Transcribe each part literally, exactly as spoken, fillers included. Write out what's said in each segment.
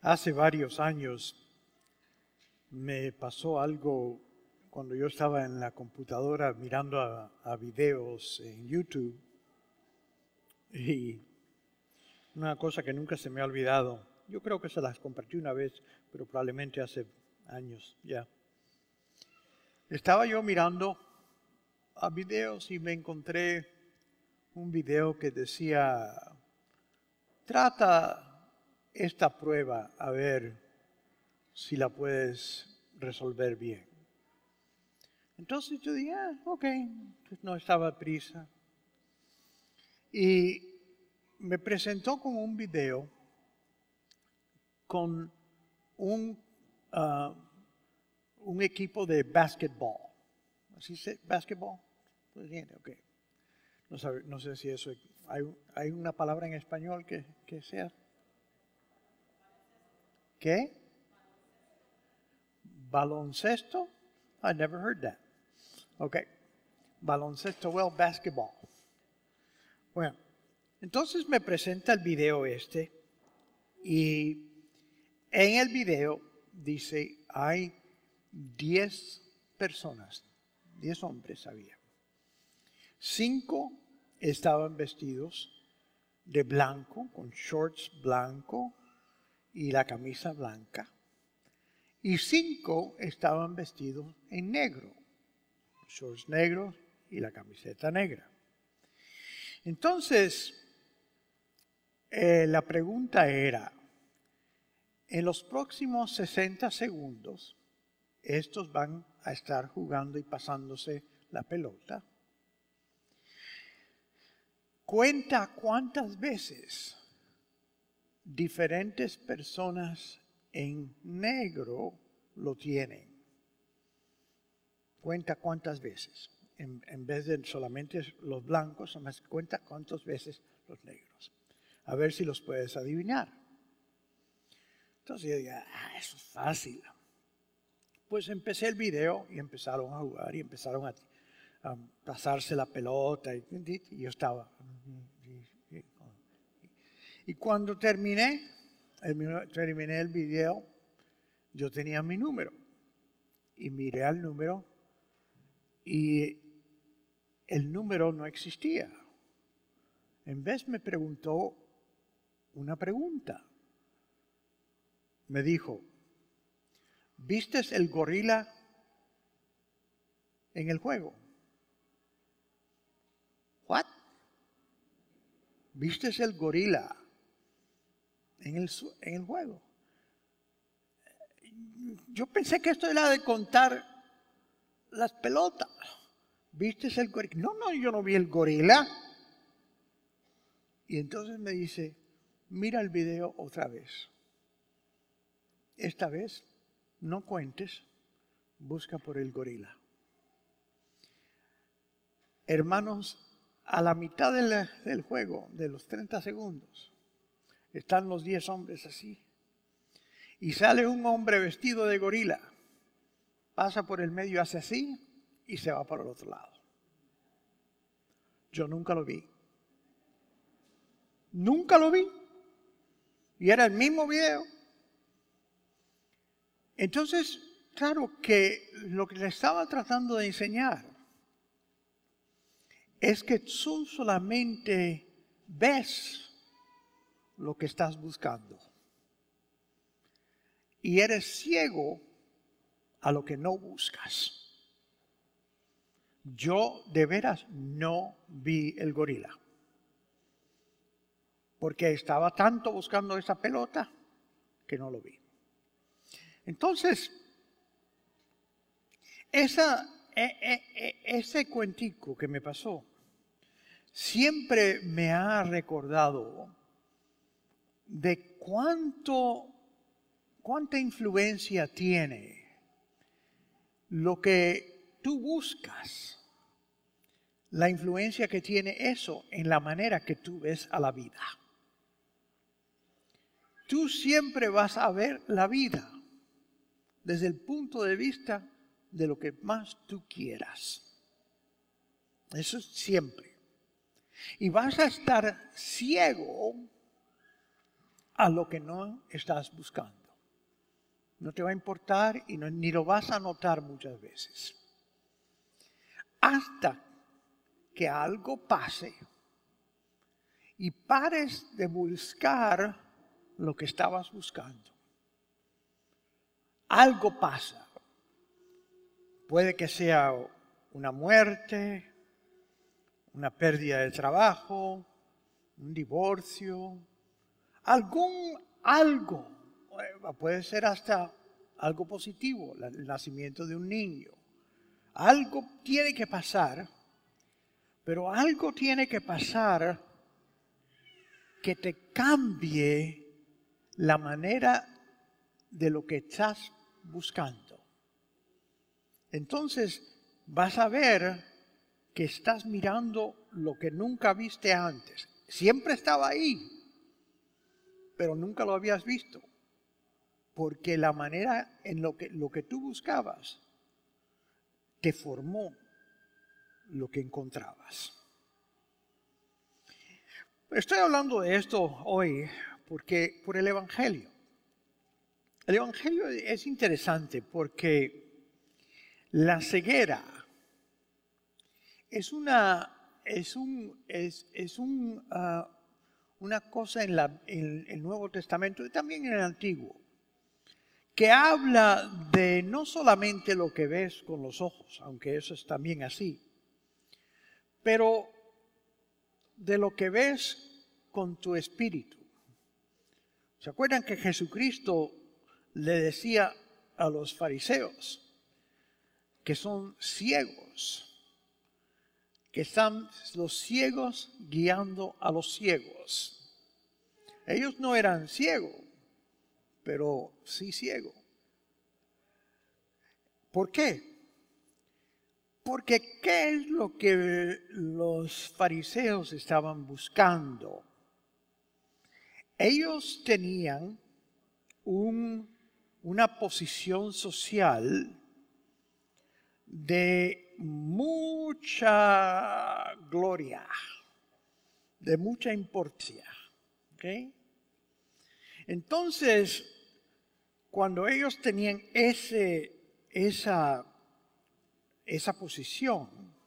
Hace varios años me pasó algo cuando yo estaba en la computadora mirando a, a videos en YouTube, y una cosa que nunca se me ha olvidado. Yo creo que se las compartí una vez, pero probablemente hace años ya. Estaba yo mirando a videos y me encontré un video que decía: trata esta prueba a ver si la puedes resolver bien. Entonces yo dije, ah, ok, pues no estaba prisa. Y me presentó con un video con un, uh, un equipo de básquetbol. ¿Así se básquetbol? Pues bien, ok. No, sabe, no sé si eso, hay, hay una palabra en español que, que sea. ¿Qué? Baloncesto? I never heard that. Okay. Baloncesto, well, basketball. Bueno, entonces me presenta el video este, y en el video dice, hay diez personas, diez hombres había. Cinco estaban vestidos de blanco, con shorts blanco y la camisa blanca. Y cinco estaban vestidos en negro, shorts negros y la camiseta negra. Entonces, eh, la pregunta era, en los próximos sesenta segundos, estos van a estar jugando y pasándose la pelota. Cuenta cuántas veces diferentes personas en negro lo tienen. Cuenta cuántas veces. En, en vez de solamente los blancos, más cuenta cuántas veces los negros. A ver si los puedes adivinar. Entonces yo dije, ah, eso es fácil. Pues empecé el video y empezaron a jugar y empezaron a, a pasarse la pelota. Y, y yo estaba. Y, y, y cuando terminé, el, terminé el video, yo tenía mi número. Y miré al número y el número no existía. En vez me preguntó una pregunta. Me dijo, ¿viste el gorila en el juego? ¿What? ¿Viste el gorila en el, en el juego? Yo pensé que esto era de contar las pelotas. ¿Viste el gorila? No, no, yo no vi el gorila. Y entonces me dice, mira el video otra vez. Esta vez no cuentes, busca por el gorila. Hermanos, a la mitad del, del juego, de los treinta segundos, están los diez hombres así. Y sale un hombre vestido de gorila, pasa por el medio, hace así y se va por el otro lado. Yo nunca lo vi. Nunca lo vi. Y era el mismo video. Entonces, claro que lo que le estaba tratando de enseñar es que tú solamente ves lo que estás buscando. Y eres ciego a lo que no buscas. Yo de veras no vi el gorila. Porque estaba tanto buscando esa pelota que no lo vi. Entonces, esa, e, e, ese cuentico que me pasó siempre me ha recordado de cuánto, cuánta influencia tiene lo que tú buscas, la influencia que tiene eso en la manera que tú ves a la vida. Tú siempre vas a ver la vida desde el punto de vista de lo que más tú quieras. Eso es siempre. Y vas a estar ciego a lo que no estás buscando. No te va a importar y no, ni lo vas a notar muchas veces. Hasta que algo pase y pares de buscar lo que estabas buscando. Algo pasa. Puede que sea una muerte, una pérdida de trabajo, un divorcio, algún algo. Puede ser hasta algo positivo, el nacimiento de un niño. Algo tiene que pasar, pero algo tiene que pasar que te cambie la manera de lo que estás buscando. Entonces vas a ver que estás mirando lo que nunca viste antes. Siempre estaba ahí, pero nunca lo habías visto. Porque la manera en lo que, lo que tú buscabas te formó lo que encontrabas. Estoy hablando de esto hoy porque por el Evangelio. El Evangelio es interesante porque la ceguera es una, es un, es, es un, uh, una cosa en, la, en el Nuevo Testamento y también en el Antiguo, que habla de no solamente lo que ves con los ojos, aunque eso es también así, pero de lo que ves con tu espíritu. ¿Se acuerdan que Jesucristo le decía a los fariseos que son ciegos, que están los ciegos guiando a los ciegos? Ellos no eran ciegos, pero sí ciegos. ¿Por qué? Porque ¿qué es lo que los fariseos estaban buscando? Ellos tenían un, una posición social de mucha gloria, de mucha importancia. ¿Okay? Entonces, cuando ellos tenían ese, esa, esa posición,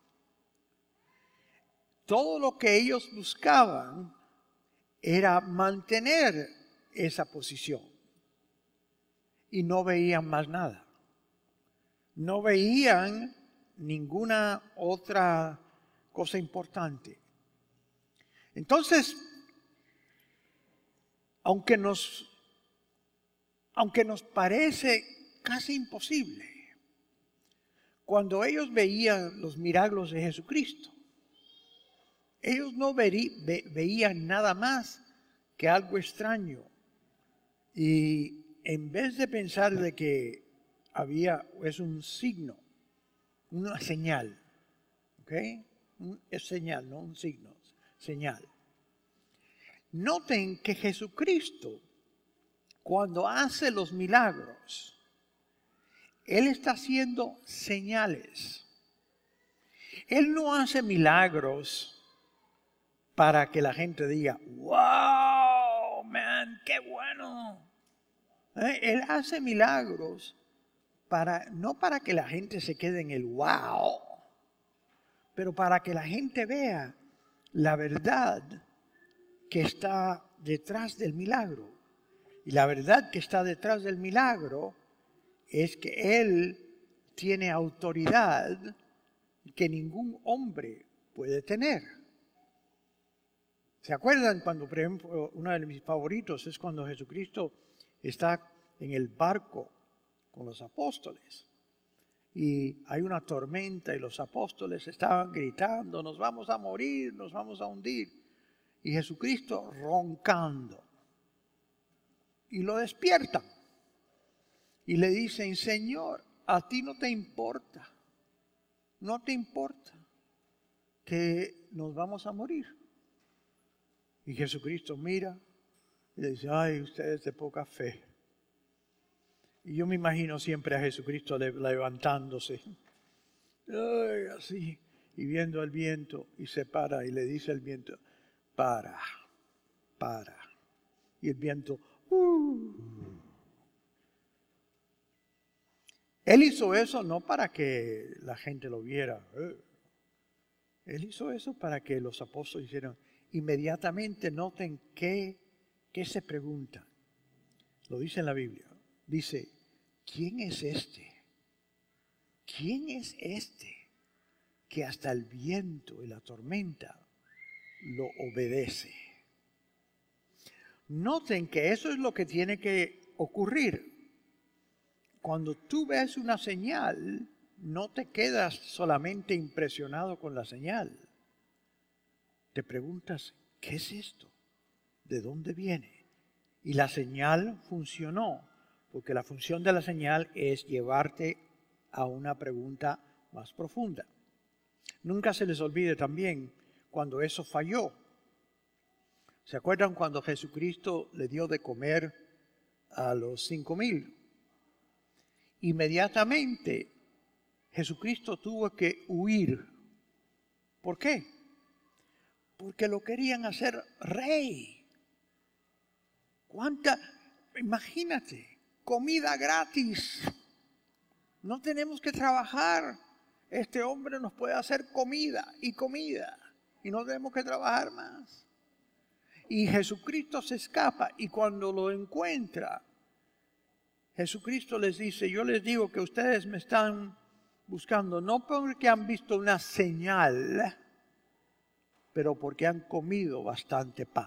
todo lo que ellos buscaban era mantener esa posición y no veían más nada. No veían ninguna otra cosa importante. Entonces, aunque nos, aunque nos parece casi imposible, cuando ellos veían los milagros de Jesucristo, ellos no verí, ve, veían nada más que algo extraño. Y en vez de pensar de que había, es un signo, una señal, ¿ok? Es señal, no un signo, señal. Noten que Jesucristo, cuando hace los milagros, Él está haciendo señales. Él no hace milagros para que la gente diga, wow, man, qué bueno. ¿Eh? Él hace milagros para, no para que la gente se quede en el wow, pero para que la gente vea la verdad que está detrás del milagro. Y la verdad que está detrás del milagro es que Él tiene autoridad que ningún hombre puede tener. ¿Se acuerdan cuando, por ejemplo, uno de mis favoritos es cuando Jesucristo está en el barco con los apóstoles y hay una tormenta y los apóstoles estaban gritando, nos vamos a morir, nos vamos a hundir, y Jesucristo roncando, y lo despiertan y le dicen, Señor, a ti no te importa, no te importa que nos vamos a morir. Y Jesucristo mira y le dice, ay, ustedes de poca fe. Y yo me imagino siempre a Jesucristo levantándose, ay, así, y viendo el viento, y se para y le dice al viento, para, para. y el viento. Uh. Él hizo eso no para que la gente lo viera. Él hizo eso para que los apóstoles hicieran. Inmediatamente noten qué, qué se pregunta. Lo dice en la Biblia. Dice, ¿quién es este? ¿Quién es este que hasta el viento y la tormenta lo obedece? Noten que eso es lo que tiene que ocurrir. Cuando tú ves una señal, no te quedas solamente impresionado con la señal. Te preguntas, ¿qué es esto? ¿De dónde viene? Y la señal funcionó, porque la función de la señal es llevarte a una pregunta más profunda. Nunca se les olvide también cuando eso falló. ¿Se acuerdan cuando Jesucristo le dio de comer a los cinco mil? Inmediatamente Jesucristo tuvo que huir. ¿Por qué? Porque lo querían hacer rey. ¿Cuánta? Imagínate, comida gratis. No tenemos que trabajar. Este hombre nos puede hacer comida y comida. Y no tenemos que trabajar más. Y Jesucristo se escapa. Y cuando lo encuentra, Jesucristo les dice, yo les digo que ustedes me están buscando no porque han visto una señal, pero porque han comido bastante pan.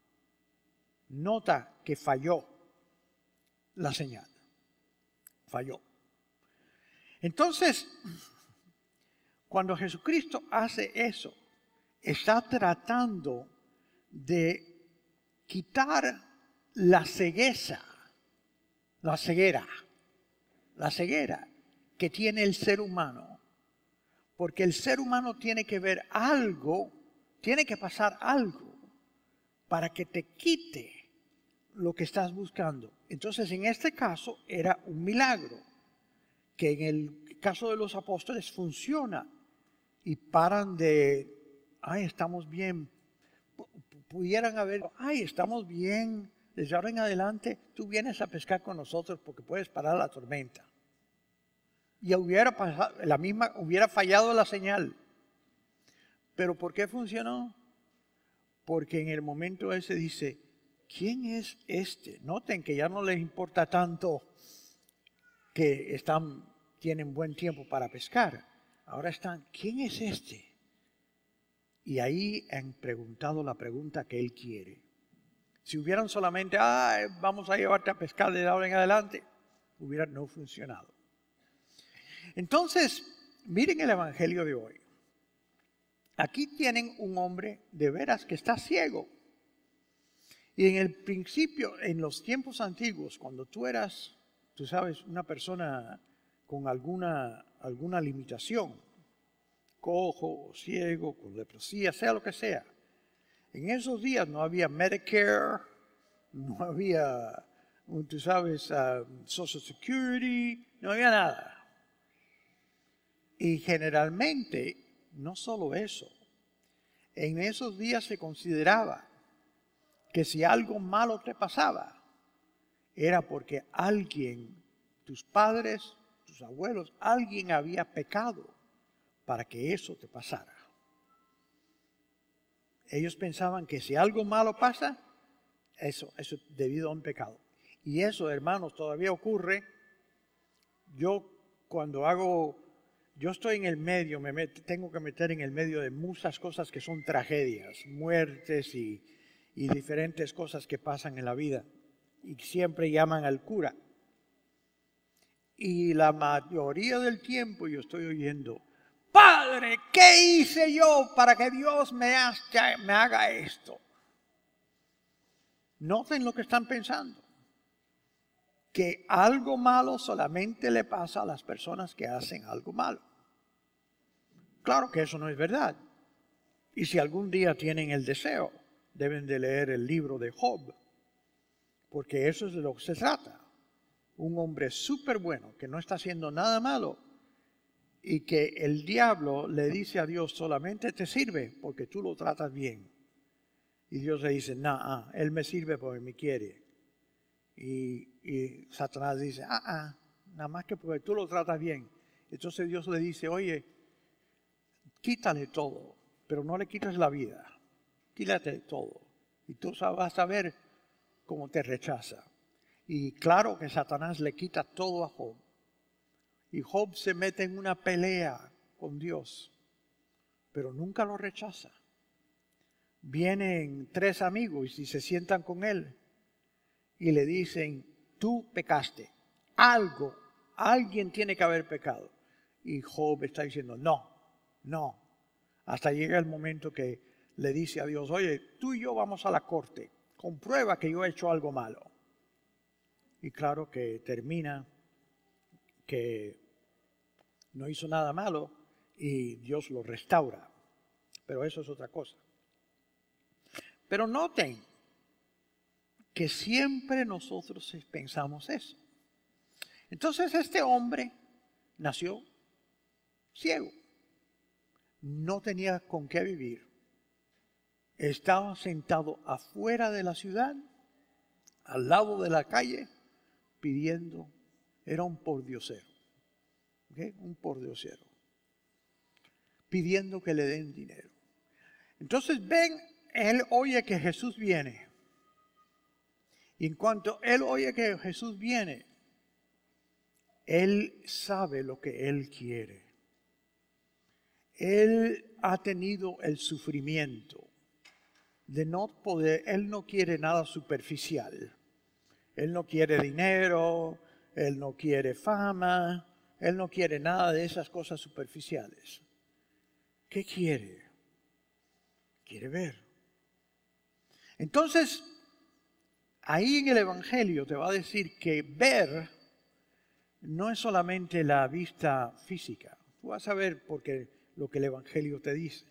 Nota que falló la señal. Falló. Entonces, cuando Jesucristo hace eso, está tratando de quitar la cegueza, la ceguera, la ceguera que tiene el ser humano. Porque el ser humano tiene que ver algo, tiene que pasar algo para que te quite lo que estás buscando. Entonces, en este caso, era un milagro, que en el caso de los apóstoles funciona y paran de, ay, estamos bien. Pudieran haber, ay, estamos bien, desde ahora en adelante tú vienes a pescar con nosotros porque puedes parar la tormenta. Y hubiera pasado, la misma, hubiera fallado la señal. ¿Pero por qué funcionó? Porque en el momento ese dice, ¿quién es este? Noten que ya no les importa tanto que están, tienen buen tiempo para pescar. Ahora están, ¿quién es este? Y ahí han preguntado la pregunta que él quiere. Si hubieran solamente, ah, vamos a llevarte a pescar de ahora en adelante, hubiera no funcionado. Entonces, miren el evangelio de hoy. Aquí tienen un hombre de veras que está ciego. Y en el principio, en los tiempos antiguos, cuando tú eras, tú sabes, una persona con alguna, alguna limitación, cojo o ciego, con leprosía, sea lo que sea, en esos días no había Medicare, no había, tú sabes, uh, Social Security, no había nada. Y generalmente, no solo eso, en esos días se consideraba que si algo malo te pasaba, era porque alguien, tus padres, tus abuelos, alguien había pecado para que eso te pasara. Ellos pensaban que si algo malo pasa, eso, eso es debido a un pecado. Y eso, hermanos, todavía ocurre. Yo cuando hago, yo estoy en el medio, me met, tengo que meter en el medio de muchas cosas que son tragedias, muertes y, y diferentes cosas que pasan en la vida. Y siempre llaman al cura. Y la mayoría del tiempo yo estoy oyendo, Padre, ¿qué hice yo para que Dios me haga, me haga esto? Noten lo que están pensando. Que algo malo solamente le pasa a las personas que hacen algo malo. Claro que eso no es verdad. Y si algún día tienen el deseo, deben de leer el libro de Job. Porque eso es de lo que se trata. Un hombre súper bueno que no está haciendo nada malo. Y que el diablo le dice a Dios, solamente te sirve porque tú lo tratas bien. Y Dios le dice, no, nah, él me sirve porque me quiere. Y, y Satanás dice, ah, ah, nada más que porque tú lo tratas bien. Entonces Dios le dice, oye, quítale todo, pero no le quites la vida. Quítate todo. Y tú vas a ver cómo te rechaza. Y claro que Satanás le quita todo a Job. Y Job se mete en una pelea con Dios, pero nunca lo rechaza. Vienen tres amigos y se sientan con él y le dicen, tú pecaste, algo, alguien tiene que haber pecado. Y Job está diciendo, no, no. Hasta llega el momento que le dice a Dios, oye, tú y yo vamos a la corte, comprueba que yo he hecho algo malo. Y claro que termina que no hizo nada malo y Dios lo restaura. Pero eso es otra cosa. Pero noten que siempre nosotros pensamos eso. Entonces este hombre nació ciego. No tenía con qué vivir. Estaba sentado afuera de la ciudad, al lado de la calle, pidiendo. Era un pordiosero. ¿Okay? Un pordiosero. Pidiendo que le den dinero. Entonces ven, él oye que Jesús viene. Y en cuanto él oye que Jesús viene, él sabe lo que él quiere. Él ha tenido el sufrimiento de no poder, él no quiere nada superficial. Él no quiere dinero, él no quiere fama, él no quiere nada de esas cosas superficiales. ¿Qué quiere? Quiere ver. Entonces, ahí en el Evangelio te va a decir que ver no es solamente la vista física. Tú vas a ver porque lo que el Evangelio te dice.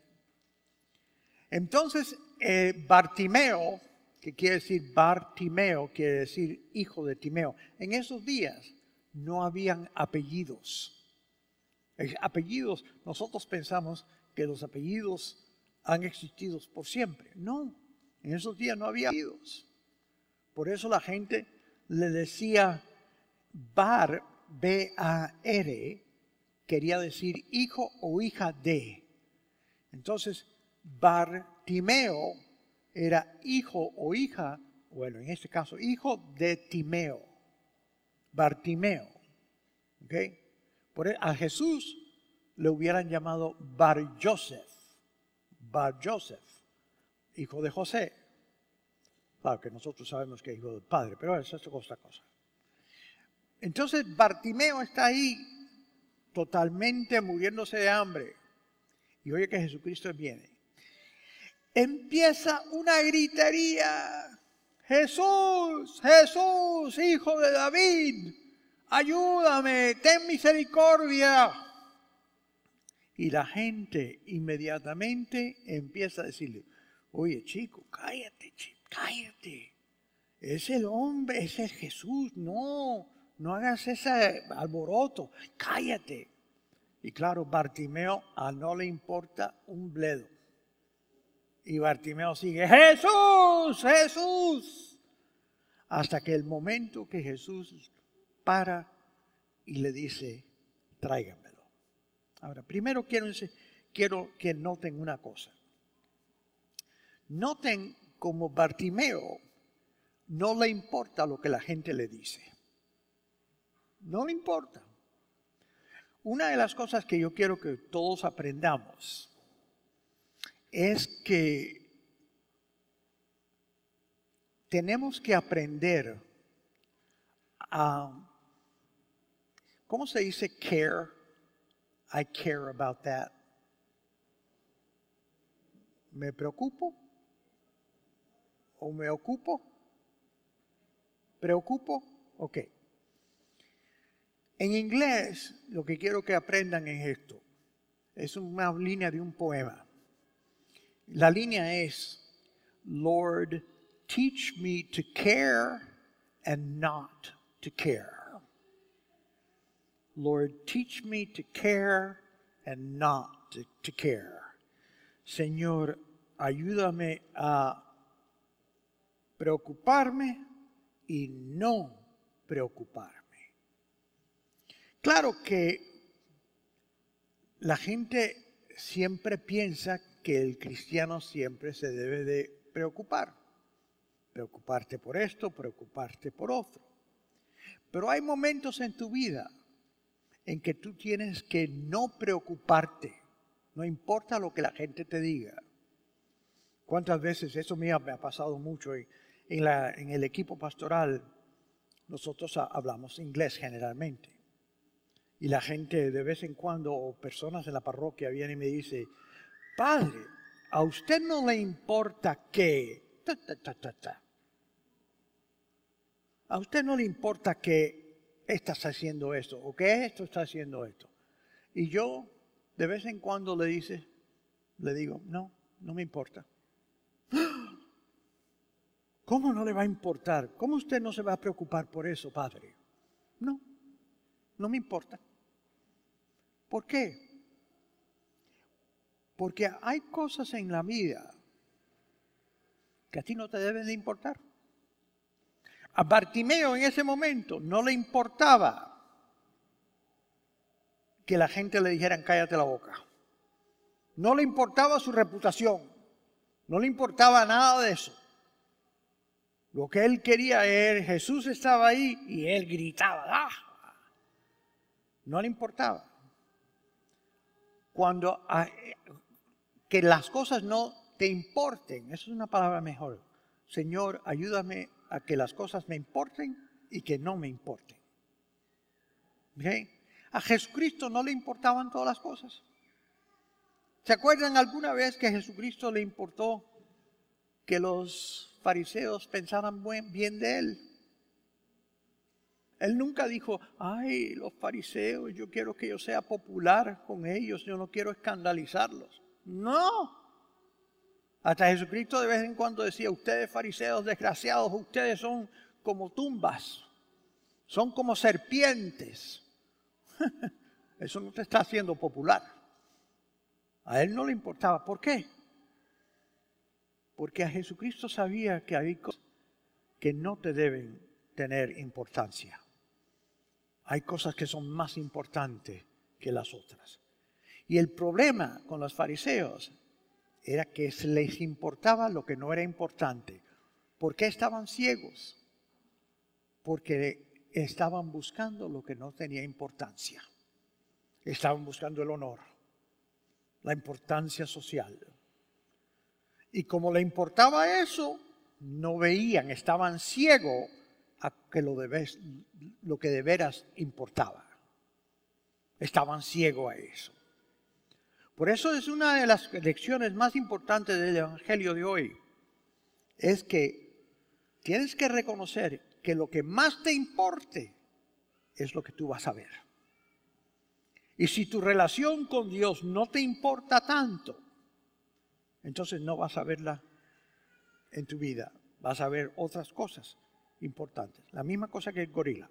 Entonces, eh, Bartimeo, que quiere decir Bartimeo, quiere decir hijo de Timeo. En esos días no habían apellidos. Apellidos, nosotros pensamos que los apellidos han existido por siempre. No, en esos días no había apellidos. Por eso la gente le decía Bar, B A R, quería decir hijo o hija de. Entonces, Bartimeo era hijo o hija, bueno, en este caso, hijo de Timeo. Bartimeo. ¿Ok? Por eso, a Jesús le hubieran llamado Bar Joseph. Bar Joseph, hijo de José. Claro que nosotros sabemos que es hijo del Padre, pero eso es otra cosa. Entonces Bartimeo está ahí totalmente muriéndose de hambre. Y oye que Jesucristo viene. Empieza una gritería. Jesús, Jesús, hijo de David, ayúdame, ten misericordia. Y la gente inmediatamente empieza a decirle, oye chico, cállate, chico, cállate. Es el hombre, es el Jesús, no, no hagas ese alboroto, cállate. Y claro, Bartimeo a no le importa un bledo. Y Bartimeo sigue, Jesús, Jesús. Hasta que el momento que Jesús para y le dice, tráigamelo. Ahora, primero quiero, quiero que noten una cosa. Noten como Bartimeo no le importa lo que la gente le dice. No le importa. Una de las cosas que yo quiero que todos aprendamos es que tenemos que aprender a, ¿cómo se dice care? I care about that. ¿Me preocupo? ¿O me ocupo? ¿Preocupo? Ok. En inglés, lo que quiero que aprendan es esto. Es una línea de un poema. La línea es, Lord, teach me to care and not to care. Lord, teach me to care and not to, to care. Señor, ayúdame a preocuparme y no preocuparme. Claro que la gente siempre piensa que el cristiano siempre se debe de preocupar. Preocuparte por esto, preocuparte por otro. Pero hay momentos en tu vida en que tú tienes que no preocuparte. No importa lo que la gente te diga. ¿Cuántas veces eso me ha, me ha pasado mucho en, en, la, en el equipo pastoral? Nosotros hablamos inglés generalmente. Y la gente de vez en cuando, o personas en la parroquia vienen y me dicen, padre, ¿a usted no le importa que... Ta, ta, ta, ta, ta. ¿A usted no le importa que estás haciendo esto o que esto está haciendo esto? Y yo de vez en cuando le dice, le digo, no, no me importa. ¿Cómo no le va a importar? ¿Cómo usted no se va a preocupar por eso, padre? No, no me importa. ¿Por qué? Porque hay cosas en la vida que a ti no te deben de importar. A Bartimeo en ese momento no le importaba que la gente le dijeran cállate la boca. No le importaba su reputación. No le importaba nada de eso. Lo que él quería era, Jesús estaba ahí y él gritaba. ¡Ah! No le importaba. Cuando a, que las cosas no te importen, eso es una palabra mejor. Señor, ayúdame a que las cosas me importen y que no me importen. ¿Okay? A Jesucristo no le importaban todas las cosas. ¿Se acuerdan alguna vez que a Jesucristo le importó que los fariseos pensaran bien de él? Él nunca dijo, ay, los fariseos, yo quiero que yo sea popular con ellos, yo no quiero escandalizarlos. No. Hasta Jesucristo de vez en cuando decía, ustedes fariseos desgraciados, ustedes son como tumbas, son como serpientes. Eso no te está haciendo popular. A él no le importaba. ¿Por qué? Porque a Jesucristo sabía que hay cosas que no te deben tener importancia. Hay cosas que son más importantes que las otras. Y el problema con los fariseos era que les importaba lo que no era importante. ¿Por qué estaban ciegos? Porque estaban buscando lo que no tenía importancia. Estaban buscando el honor, la importancia social. Y como le importaba eso, no veían, estaban ciegos a que lo, de, lo que de veras importaba. Estaban ciegos a eso. Por eso es una de las lecciones más importantes del Evangelio de hoy. Es que tienes que reconocer que lo que más te importe es lo que tú vas a ver. Y si tu relación con Dios no te importa tanto, entonces no vas a verla en tu vida. Vas a ver otras cosas importantes. La misma cosa que el gorila.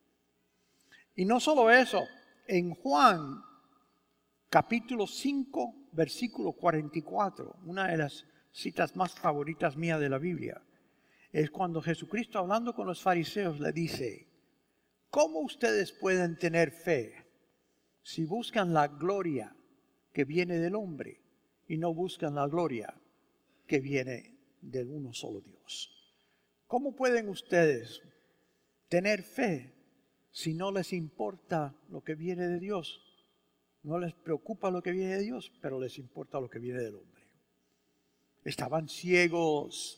Y no solo eso, en Juan capítulo cinco, versículo cuarenta y cuatro, una de las citas más favoritas mías de la Biblia, es cuando Jesucristo, hablando con los fariseos, le dice, ¿cómo ustedes pueden tener fe si buscan la gloria que viene del hombre y no buscan la gloria que viene de uno solo Dios? ¿Cómo pueden ustedes tener fe si no les importa lo que viene de Dios? No les preocupa lo que viene de Dios, pero les importa lo que viene del hombre. Estaban ciegos,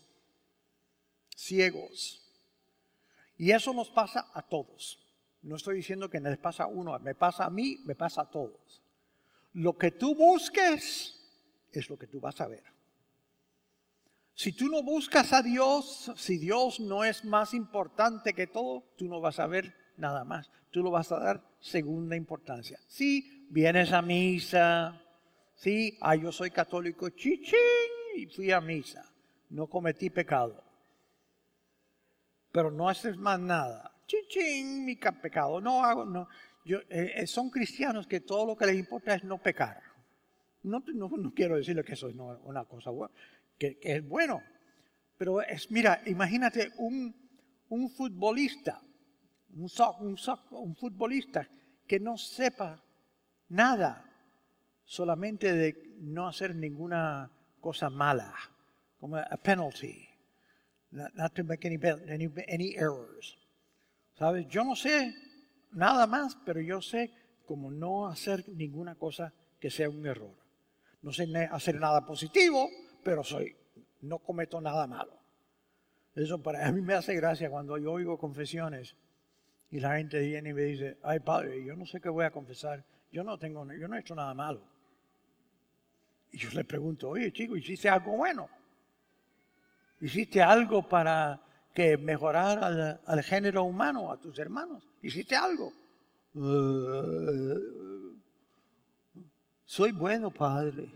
ciegos. Y eso nos pasa a todos. No estoy diciendo que les pasa a uno, me pasa a mí, me pasa a todos. Lo que tú busques es lo que tú vas a ver. Si tú no buscas a Dios, si Dios no es más importante que todo, tú no vas a ver nada más. Tú lo vas a dar segunda importancia. Sí, vienes a misa. Sí, ah, yo soy católico, chichín, y fui a misa. No cometí pecado. Pero no haces más nada. Chichín, mi pecado. No hago, no. Yo, eh, son cristianos que todo lo que les importa es no pecar. No, no, no quiero decirle que eso es no, una cosa buena, que, que es bueno. Pero es, mira, imagínate un, un futbolista, un, so, un, so, un futbolista que no sepa nada, solamente de no hacer ninguna cosa mala, como a penalty, not, not to make any, any, any errors. ¿Sabes? Yo no sé nada más, pero yo sé cómo no hacer ninguna cosa que sea un error. No sé hacer nada positivo, pero soy, no cometo nada malo. Eso para a mí me hace gracia cuando yo oigo confesiones y la gente viene y me dice, ay padre, yo no sé qué voy a confesar, yo no tengo, yo no he hecho nada malo. Y yo le pregunto, oye chico, ¿hiciste algo bueno? ¿Hiciste algo para que mejorar al, al género humano, a tus hermanos? ¿Hiciste algo? Uh, soy bueno, padre.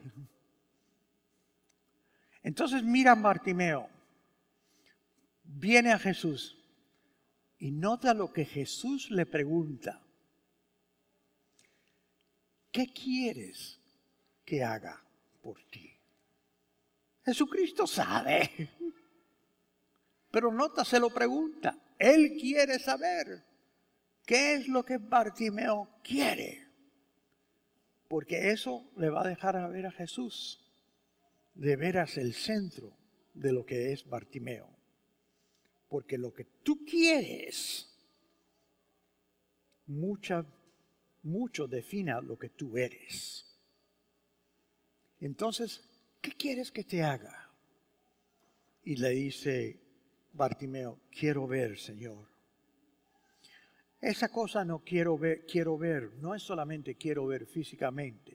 Entonces mira a Bartimeo, viene a Jesús y nota lo que Jesús le pregunta. ¿Qué quieres que haga por ti? Jesucristo sabe. Pero nota, se lo pregunta. Él quiere saber qué es lo que Bartimeo quiere. Porque eso le va a dejar a ver a Jesús de veras el centro de lo que es Bartimeo. Porque lo que tú quieres, mucha, mucho defina lo que tú eres. Entonces, ¿qué quieres que te haga? Y le dice Bartimeo, quiero ver, Señor. Esa cosa no quiero ver, quiero ver, no es solamente quiero ver físicamente.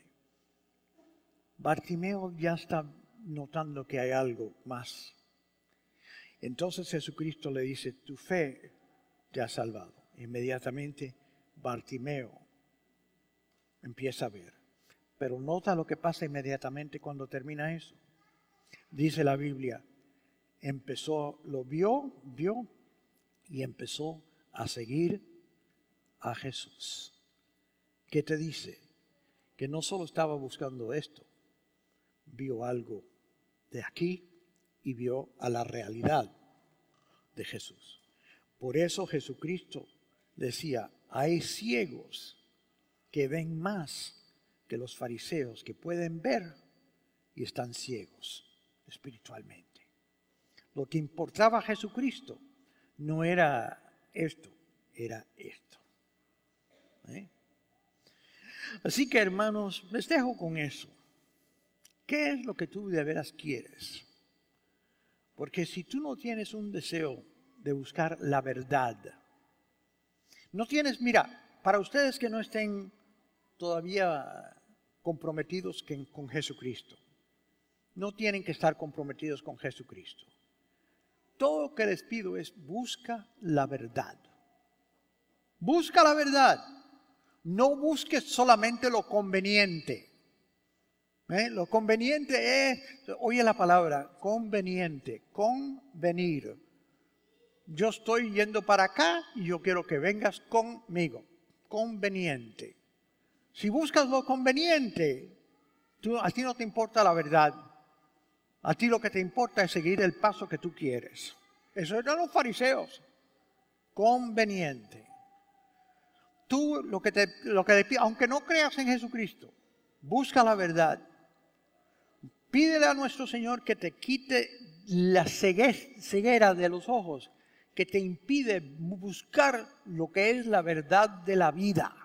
Bartimeo ya está notando que hay algo más. Entonces Jesucristo le dice, tu fe te ha salvado. Inmediatamente Bartimeo empieza a ver. Pero nota lo que pasa inmediatamente cuando termina eso. Dice la Biblia, empezó, lo vio, vio y empezó a seguir a Jesús. ¿Qué te dice? Que no solo estaba buscando esto, vio algo de aquí y vio a la realidad de Jesús. Por eso Jesucristo decía, hay ciegos que ven más que los fariseos, que pueden ver y están ciegos espiritualmente. Lo que importaba a Jesucristo no era esto, era esto. ¿Eh? Así que hermanos, les dejo con eso. ¿Qué es lo que tú de veras quieres? Porque si tú no tienes un deseo de buscar la verdad, no tienes, mira, para ustedes que no estén todavía comprometidos con Jesucristo, no tienen que estar comprometidos con Jesucristo. Todo lo que les pido es busca la verdad. Busca la verdad. No busques solamente lo conveniente. ¿Eh? Lo conveniente es, oye la palabra, conveniente, convenir. Yo estoy yendo para acá y yo quiero que vengas conmigo. Conveniente. Si buscas lo conveniente, tú, a ti no te importa la verdad. A ti lo que te importa es seguir el paso que tú quieres. Eso eran los fariseos. Conveniente. Tú lo que te, lo que te pido, aunque no creas en Jesucristo, busca la verdad. Pídele a nuestro Señor que te quite la ceguera de los ojos, que te impide buscar lo que es la verdad de la vida.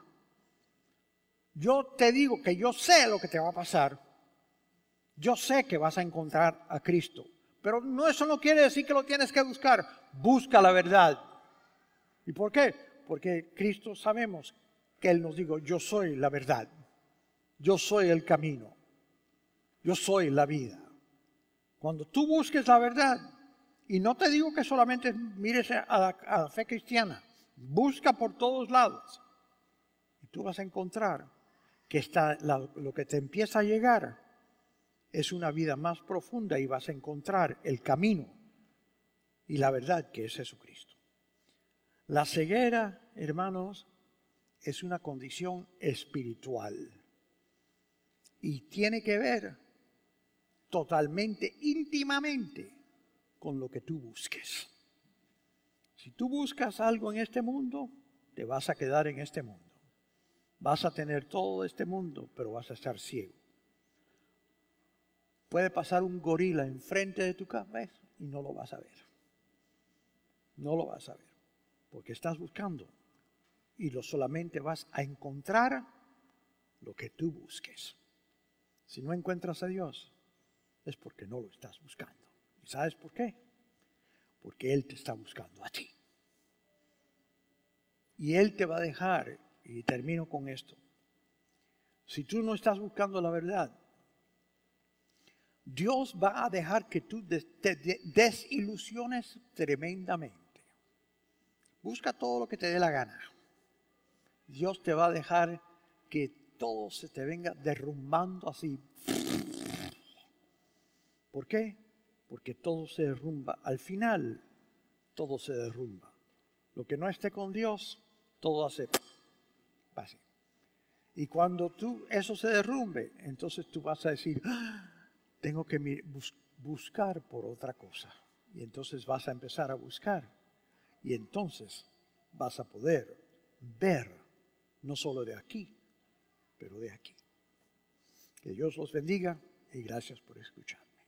Yo te digo que yo sé lo que te va a pasar. Yo sé que vas a encontrar a Cristo. Pero no, eso no quiere decir que lo tienes que buscar. Busca la verdad. ¿Y por qué? Porque Cristo sabemos que Él nos dijo, yo soy la verdad. Yo soy el camino. Yo soy la vida. Cuando tú busques la verdad, y no te digo que solamente mires a la, a la fe cristiana, busca por todos lados. Y tú vas a encontrar que está, la, lo que te empieza a llegar es una vida más profunda y vas a encontrar el camino y la verdad que es Jesucristo. La ceguera, hermanos, es una condición espiritual y tiene que ver totalmente, íntimamente con lo que tú busques. Si tú buscas algo en este mundo, te vas a quedar en este mundo. Vas a tener todo este mundo, pero vas a estar ciego. Puede pasar un gorila enfrente de tu cabeza y no lo vas a ver. No lo vas a ver, porque estás buscando y lo solamente vas a encontrar lo que tú busques. Si no encuentras a Dios, es porque no lo estás buscando. ¿Y sabes por qué? Porque Él te está buscando a ti. Y Él te va a dejar, y termino con esto, si tú no estás buscando la verdad, Dios va a dejar que tú te desilusiones tremendamente. Busca todo lo que te dé la gana. Dios te va a dejar que todo se te venga derrumbando así. ¿Por qué? Porque todo se derrumba. Al final, todo se derrumba. Lo que no esté con Dios, todo hace así. Y cuando tú eso se derrumbe, entonces tú vas a decir, ¡ah! Tengo que bus- buscar por otra cosa. Y entonces vas a empezar a buscar. Y entonces vas a poder ver, no solo de aquí, pero de aquí. Que Dios los bendiga y gracias por escuchar.